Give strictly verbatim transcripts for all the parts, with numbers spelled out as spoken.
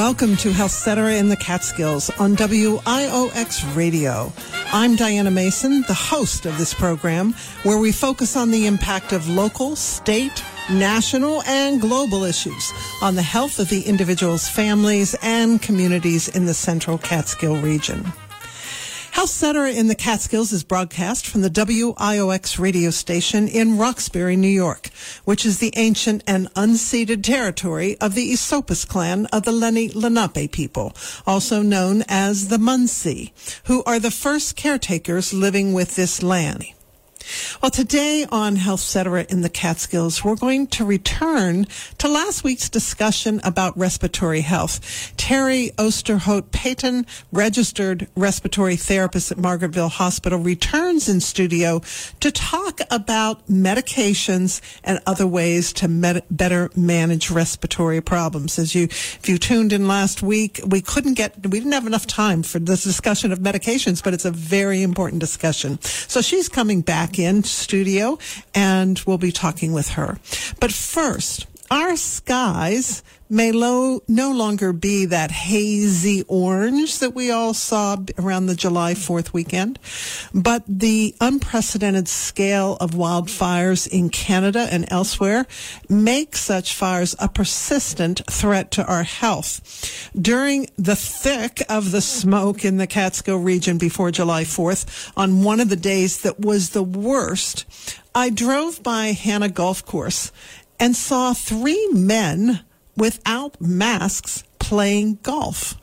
Welcome to Health Cetera in the Catskills on W I O X Radio. I'm Diana Mason, the host of this program, where we focus on the impact of local, state, national, and global issues on the health of the individuals, families, and communities in the Central Catskill region. Health Cetera in the Catskills is broadcast from the W I O X radio station in Roxbury, New York, which is the ancient and unceded territory of the Esopus clan of the Lenni Lenape people, also known as the Munsee, who are the first caretakers living with this land. Well, today on Health Cetera in the Catskills, we're going to return to last week's discussion about respiratory health. Terry Osterhout-Payton, registered respiratory therapist at Margaretville Hospital, returns in studio to talk about medications and other ways to med- better manage respiratory problems. As you, if you tuned in last week, we couldn't get, we didn't have enough time for this discussion of medications, but it's a very important discussion. So she's coming back in studio, and we'll be talking with her. But first, our skies may lo- no longer be that hazy orange that we all saw around the July fourth weekend, but the unprecedented scale of wildfires in Canada and elsewhere make such fires a persistent threat to our health. During the thick of the smoke in the Catskill region before July fourth, on one of the days that was the worst, I drove by Hannah Golf Course and saw three men without masks playing golf.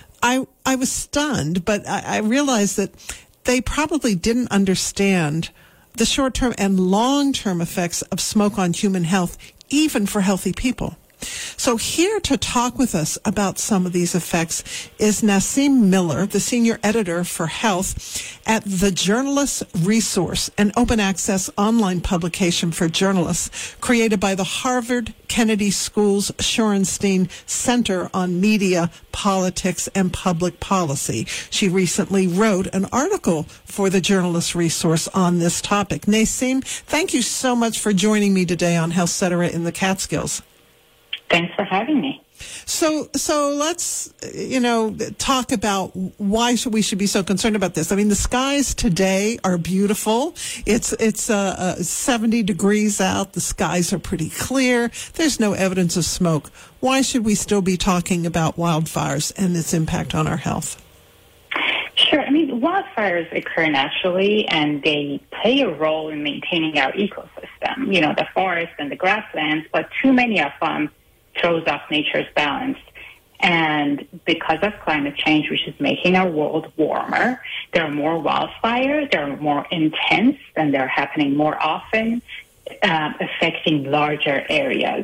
I I was stunned, but I, I realized that they probably didn't understand the short-term and long-term effects of smoke on human health, even for healthy people. So here to talk with us about some of these effects is Nassim Miller, the senior editor for health at the Journalist Resource, an open access online publication for journalists created by the Harvard Kennedy School's Shorenstein Center on Media, Politics, and Public Policy. She recently wrote an article for the Journalist Resource on this topic. Nassim, thank you so much for joining me today on Health Cetera in the Catskills. Thanks for having me. So, so let's, you know, talk about why should we should be so concerned about this. I mean, the skies today are beautiful. It's, it's, uh, uh, seventy degrees out. The skies are pretty clear. There's no evidence of smoke. Why should we still be talking about wildfires and its impact on our health? Sure. I mean, wildfires occur naturally, and they play a role in maintaining our ecosystem, you know, the forests and the grasslands, but too many of them throws off nature's balance. And because of climate change, which is making our world warmer, there are more wildfires, they're more intense, and they're happening more often, uh, affecting larger areas.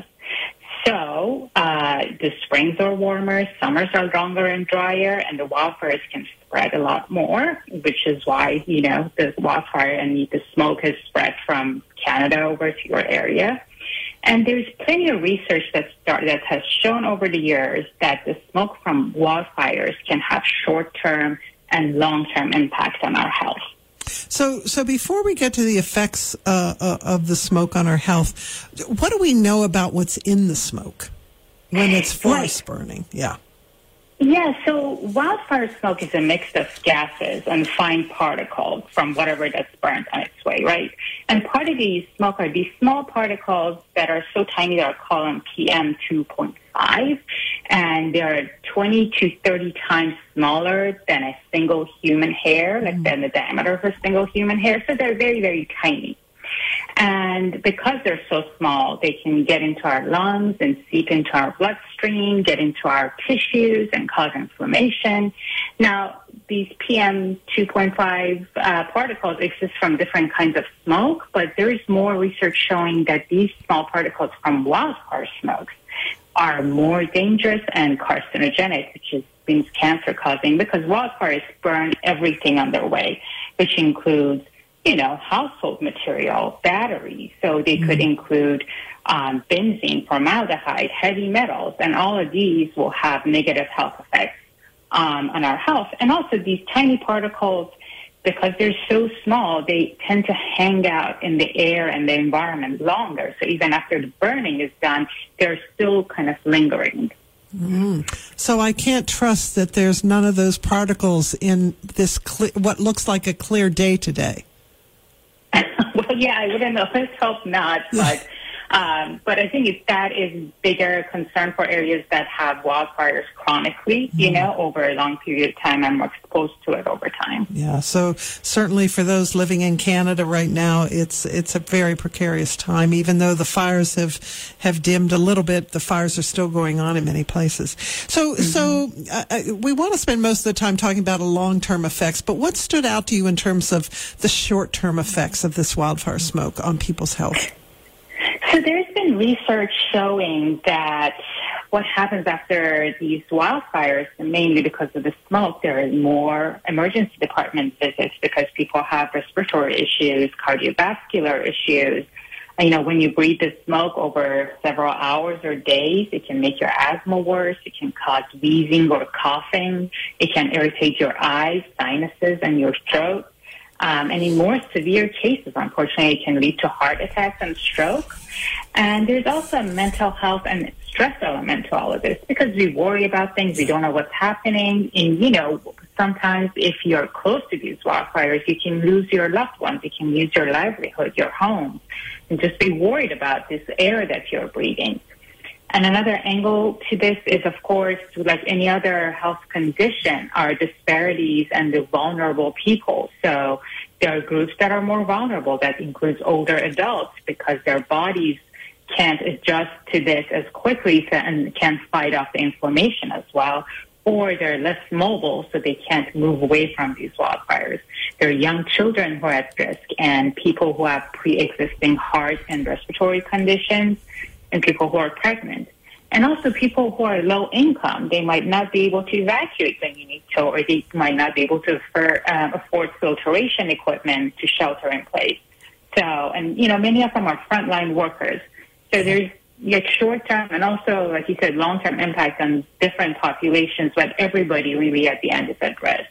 So uh, the springs are warmer, summers are longer and drier, and the wildfires can spread a lot more, which is why, you know, the wildfire and the smoke has spread from Canada over to your area. And there's plenty of research that start, that has shown over the years that the smoke from wildfires can have short-term and long-term impact on our health. So, so before we get to the effects uh, uh, of the smoke on our health, what do we know about what's in the smoke when it's forest right. burning? Yeah. Yeah, so wildfire smoke is a mix of gases and fine particles from whatever that's burnt on its way, right? And part of these smoke are these small particles that are so tiny that are called P M two point five, and they're twenty to thirty times smaller than a single human hair, like mm. than the diameter of a single human hair, so they're very, very tiny. And because they're so small, they can get into our lungs and seep into our bloodstream, get into our tissues and cause inflammation. Now, these P M two point five uh, particles exist from different kinds of smoke, but there is more research showing that these small particles from wildfire smokes are more dangerous and carcinogenic, which is, means cancer-causing, because wildfires burn everything on their way, which includes you know, household material, batteries. So they could include um, benzene, formaldehyde, heavy metals, and all of these will have negative health effects um, on our health. And also these tiny particles, because they're so small, they tend to hang out in the air and the environment longer. So even after the burning is done, they're still kind of lingering. Mm. So I can't trust that there's none of those particles in this cle- what looks like a clear day today. Well, yeah, I wouldn't know. Let's hope not. But um, but I think it's, that is bigger concern for areas that have wildfires chronically, you mm. know, over a long period of time and more exposed to it over time. Yeah, so certainly for those living in Canada right now, it's it's a very precarious time. Even though the fires have, have dimmed a little bit, the fires are still going on in many places. So, mm-hmm. so uh, we want to spend most of the time talking about the long-term effects, but what stood out to you in terms of the short-term effects of this wildfire smoke on people's health? So there's been research showing that what happens after these wildfires, mainly because of the smoke, there are more emergency department visits because people have respiratory issues, cardiovascular issues. You know, when you breathe the smoke over several hours or days, it can make your asthma worse. It can cause wheezing or coughing. It can irritate your eyes, sinuses, and your throat. Um, and in more severe cases, unfortunately, it can lead to heart attacks and stroke. And there's also a mental health and stress element to all of this because we worry about things. We don't know what's happening. And, you know, sometimes if you're close to these wildfires, you can lose your loved ones. You can lose your livelihood, your home, and just be worried about this air that you're breathing. And another angle to this is, of course, like any other health condition, are disparities and the vulnerable people. So there are groups that are more vulnerable. That includes older adults because their bodies can't adjust to this as quickly and can't fight off the inflammation as well. Or they're less mobile, so they can't move away from these wildfires. There are young children who are at risk and people who have pre-existing heart and respiratory conditions, and people who are pregnant. And also people who are low income. They might not be able to evacuate when you need to, or they might not be able to afford, uh, afford filtration equipment to shelter in place. So, and, you know, many of them are frontline workers. So there's like short-term and also, like you said, long-term impact on different populations, but everybody really at the end is at risk.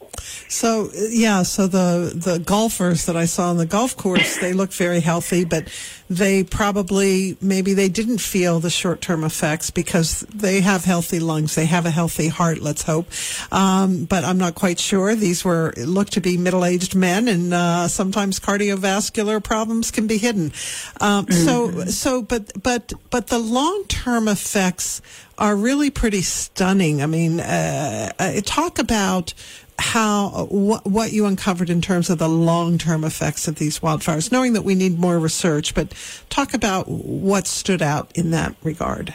So, yeah, so the, the golfers that I saw on the golf course, they looked very healthy, but they probably, maybe they didn't feel the short-term effects because they have healthy lungs. They have a healthy heart, let's hope. Um, but I'm not quite sure. These were, looked to be middle-aged men, and uh, sometimes cardiovascular problems can be hidden. Um, mm-hmm. So, so, but, but, but the long-term effects are really pretty stunning. I mean, uh, uh, talk about how what, what you uncovered in terms of the long-term effects of these wildfires, knowing that we need more research, but talk about what stood out in that regard.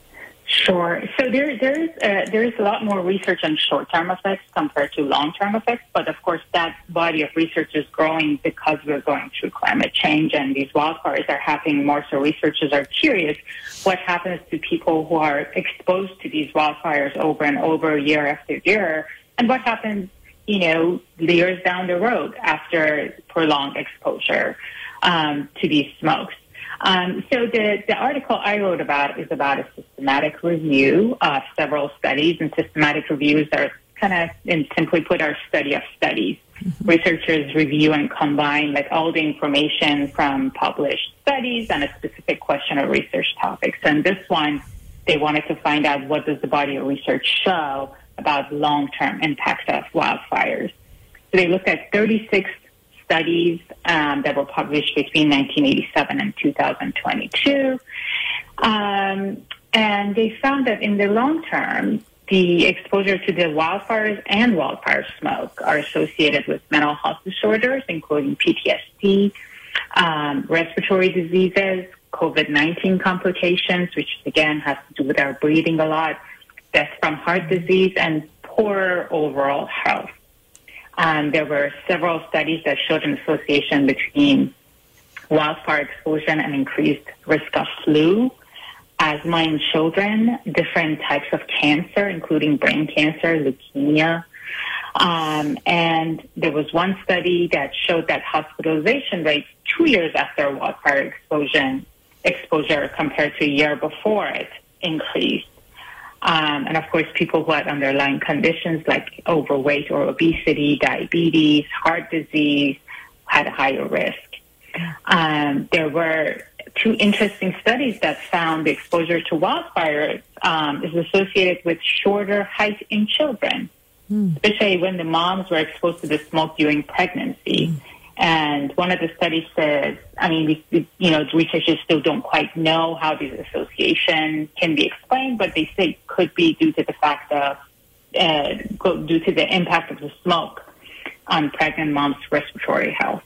Sure. So there, there's uh, there's a lot more research on short-term effects compared to long-term effects, but of course that body of research is growing because we're going through climate change and these wildfires are happening more. So researchers are curious what happens to people who are exposed to these wildfires over and over, year after year, and what happens, you know, years down the road after prolonged exposure um, to these smokes. Um, so the, the article I wrote about is about a systematic review of several studies, and systematic reviews are kind of, and simply put, are study of studies. Mm-hmm. Researchers review and combine like all the information from published studies on a specific question or research topics. And this one, they wanted to find out what does the body of research show about long-term impact of wildfires. So they looked at thirty-six studies um, that were published between nineteen eighty-seven and two thousand twenty-two. Um, and they found that in the long term, the exposure to the wildfires and wildfire smoke are associated with mental health disorders, including P T S D, um, respiratory diseases, COVID nineteen complications, which again has to do with our breathing a lot, death from heart disease, and poor overall health. Um, there were several studies that showed an association between wildfire exposure and increased risk of flu, asthma in children, different types of cancer, including brain cancer, leukemia. Um, and there was one study that showed that hospitalization rates two years after wildfire exposure, exposure compared to a year before it increased. Um, and, of course, people who had underlying conditions like overweight or obesity, diabetes, heart disease, had a higher risk. Um, there were two interesting studies that found the exposure to wildfires um, is associated with shorter height in children, mm. especially when the moms were exposed to the smoke during pregnancy. Mm. And one of the studies says, I mean, we, you know, researchers still don't quite know how these associations can be explained, but they say it could be due to the fact of, uh, due to the impact of the smoke on pregnant moms' respiratory health.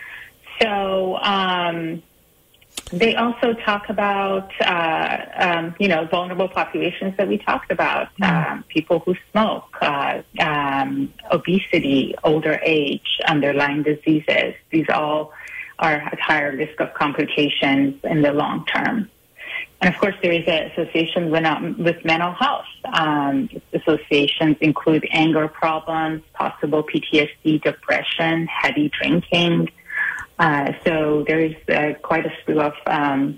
So um, they also talk about, uh, um, you know, vulnerable populations that we talked about, mm. um, people who smoke, uh, um, obesity, older age, underlying diseases. These all are at higher risk of complications in the long term. And, of course, there is an association with, um, with mental health. Um, associations include anger problems, possible P T S D, depression, heavy drinking. Uh, so there is uh, quite a slew of um,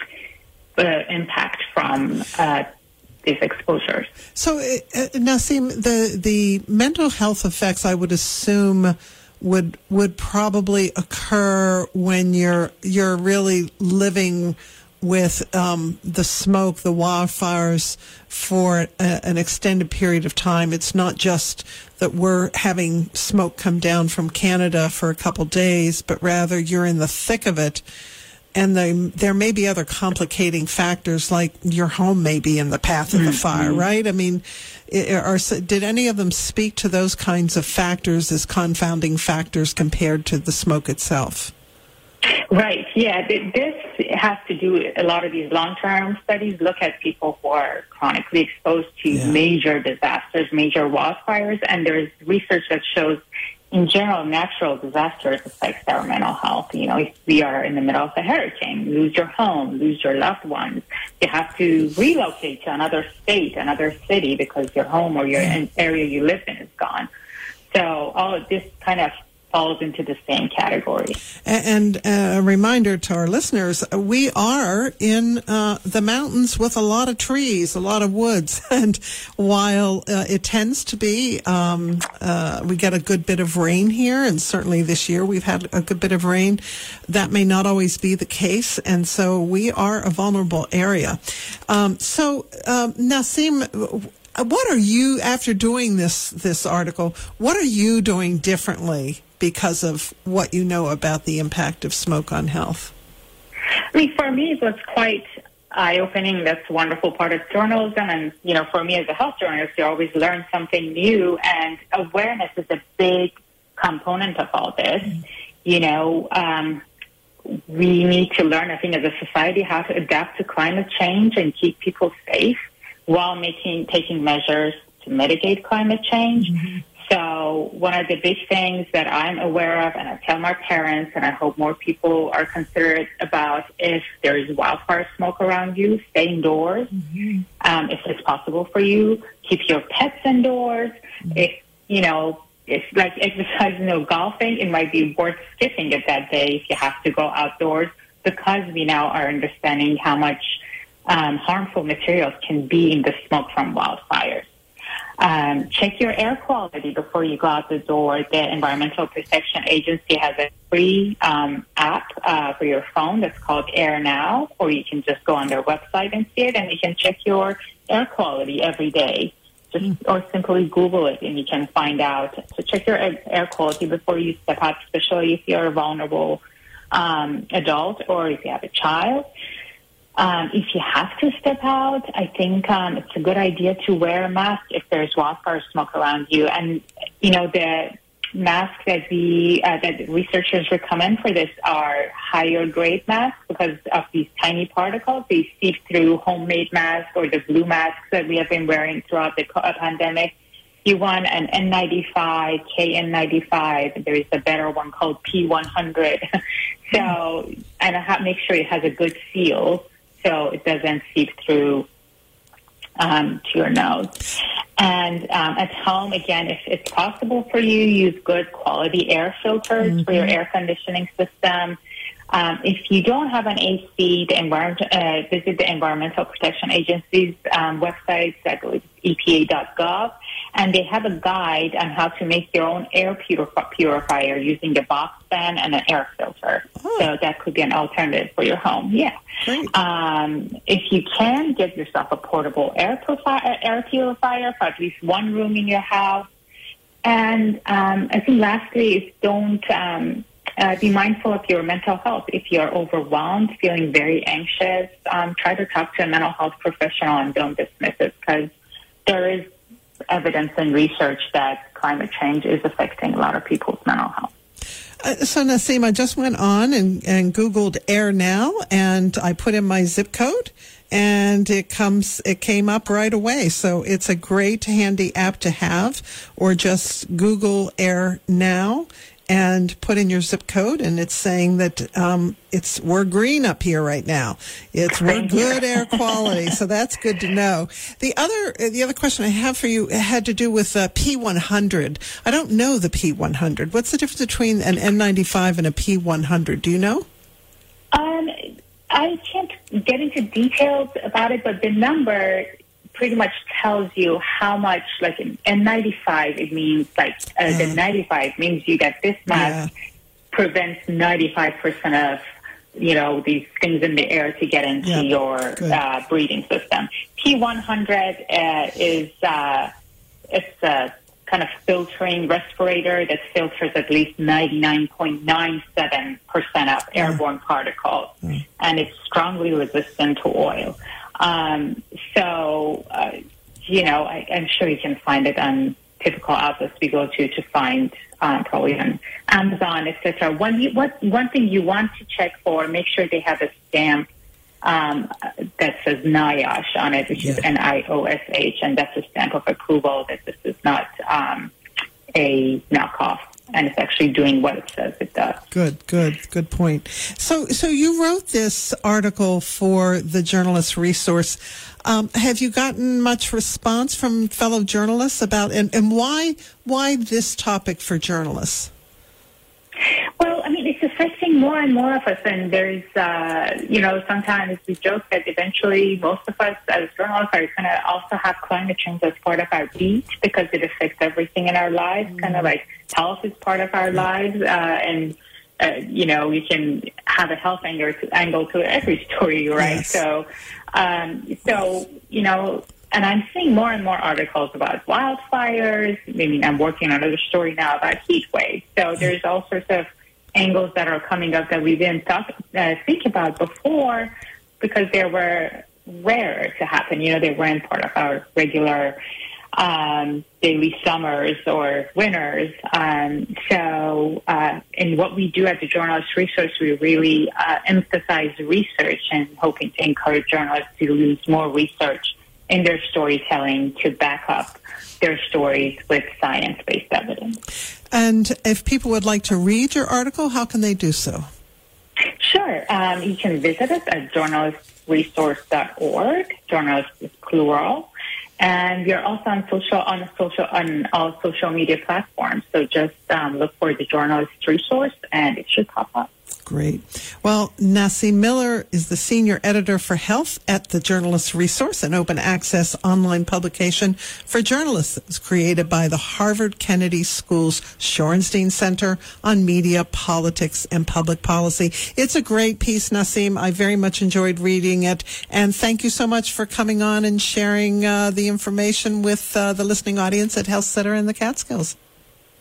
uh, impact from uh, these exposures. So, uh, Nasim, the the mental health effects, I would assume, would would probably occur when you're you're really living with um, the smoke, the wildfires, for a, an extended period of time. It's not just that we're having smoke come down from Canada for a couple days, but rather you're in the thick of it. And they, there may be other complicating factors, like your home may be in the path of the fire, right? I mean, are, did any of them speak to those kinds of factors as confounding factors compared to the smoke itself? Right, yeah. This has to do, a lot of these long-term studies look at people who are chronically exposed to yeah. major disasters, major wildfires, and there's research that shows, in general, natural disasters affect our mental health. You know, if we are in the middle of a hurricane, lose your home, lose your loved ones, you have to relocate to another state, another city, because your home or your yeah. area you live in is gone. So all of this kind of falls into the same category. And a reminder to our listeners, we are in uh, the mountains with a lot of trees, a lot of woods. And while uh, it tends to be, um, uh, we get a good bit of rain here, and certainly this year we've had a good bit of rain, that may not always be the case. And so we are a vulnerable area. Um, so, um, Nasim, what are you, after doing this this article, what are you doing differently because of what you know about the impact of smoke on health? I mean, for me, it was quite eye-opening. That's a wonderful part of journalism. And, you know, for me as a health journalist, you always learn something new. And awareness is a big component of all this. Mm-hmm. You know, um, we need to learn, I think, as a society, how to adapt to climate change and keep people safe while making taking measures to mitigate climate change. Mm-hmm. So one of the big things that I'm aware of, and I tell my parents, and I hope more people are considerate about, if there is wildfire smoke around you, stay indoors. Mm-hmm. Um, if it's possible for you, keep your pets indoors. Mm-hmm. If, you know, it's like exercising or golfing, it might be worth skipping it that day if you have to go outdoors, because we now are understanding how much um, harmful materials can be in the smoke from wildfires. Um, check your air quality before you go out the door. The Environmental Protection Agency has a free um, app uh, for your phone that's called Air Now, or you can just go on their website and see it, and you can check your air quality every day. Just mm. or simply Google it, and you can find out. So check your air quality before you step out, especially if you're a vulnerable um, adult or if you have a child. Um, if you have to step out, I think um, it's a good idea to wear a mask if there's wildfire smoke around you. And, you know, the masks that the uh, that researchers recommend for this are higher grade masks because of these tiny particles. They seep through homemade masks or the blue masks that we have been wearing throughout the pandemic. You want an N ninety-five, K N ninety-five. There is a better one called P one hundred. So, and I have, make sure it has a good seal, so it doesn't seep through um, to your nose. And um, at home, again, if it's possible for you, use good quality air filters mm-hmm. for your air conditioning system. Um, if you don't have an A C, the environment, uh, visit the Environmental Protection Agency's um, website, I believe E P A dot gov, and they have a guide on how to make your own air purif- purifier using a box fan and an air filter. Oh. So that could be an alternative for your home. Yeah. Um, if you can, get yourself a portable air, profi- air purifier for at least one room in your house. And um, I think lastly is don't um, uh, be mindful of your mental health. If you're overwhelmed, feeling very anxious, um, try to talk to a mental health professional and don't dismiss it, because there is evidence and research that climate change is affecting a lot of people's mental health. Uh, so, Nasim, I just went on and, and Googled Air Now, and I put in my zip code, and it comes, it came up right away. So it's a great, handy app to have, or just Google Air Now and put in your zip code, and it's saying that um, it's we're green up here right now. It's we're good air quality, so that's good to know. The other the other question I have for you had to do with uh, P one hundred. I don't know the P one hundred. What's the difference between an N ninety-five and a P one hundred? Do you know? Um, I can't get into details about it, but the number pretty much tells you how much, like in N ninety-five, it means like uh, uh, the ninety-five means you get this mask yeah. prevents ninety-five percent of, you know, these things in the air to get into yeah. your uh, breathing system. P one hundred uh, is uh, it's a kind of filtering respirator that filters at least ninety-nine point nine seven percent of airborne yeah. particles, mm. and it's strongly resistant to oil. Um, so, uh, you know, I, I'm sure you can find it on typical outlets we go to to find, um, probably on Amazon, et cetera. One, you, what, one thing you want to check for, make sure they have a stamp um, that says NIOSH on it, which yeah. is N I O S H, and that's a stamp of approval that this is not um, a knockoff. And it's actually doing what it says it does. Good, good, good point. So, so you wrote this article for the Journalist Resource. Um, have you gotten much response from fellow journalists about, and, and why, why this topic for journalists? Well, I mean, it's affecting more and more of us, and there's, uh, you know, sometimes we joke that eventually most of us as journalists are going to also have climate change as part of our beat, because it affects everything in our lives, mm. kind of like health is part of our lives, uh, and, uh, you know, we can have a health angle to, angle to every story, right? Yes. So, um, so, you know, and I'm seeing more and more articles about wildfires. I mean, I'm working on another story now about heat waves. So there's all sorts of angles that are coming up that we didn't talk, uh, think about before, because they were rare to happen. You know, they weren't part of our regular um, daily summers or winters. Um, so uh, in what we do at the Journalist Resource, we really uh, emphasize research and hoping to encourage journalists to use more research in their storytelling to back up their stories with science-based evidence. And if people would like to read your article, how can they do so? Sure. Um, you can visit us at journalist resource dot org. Journalist is plural. And we're also on social on social on all social media platforms. So just um, look for the Journalist Resource, and it should pop up. Great. Well, Nasim Miller is the Senior Editor for Health at the Journalist Resource, an open access online publication for journalists that was created by the Harvard Kennedy School's Shorenstein Center on Media, Politics, and Public Policy. It's a great piece, Nasim. I very much enjoyed reading it. And thank you so much for coming on and sharing uh, the information with uh, the listening audience at Health Center in the Catskills.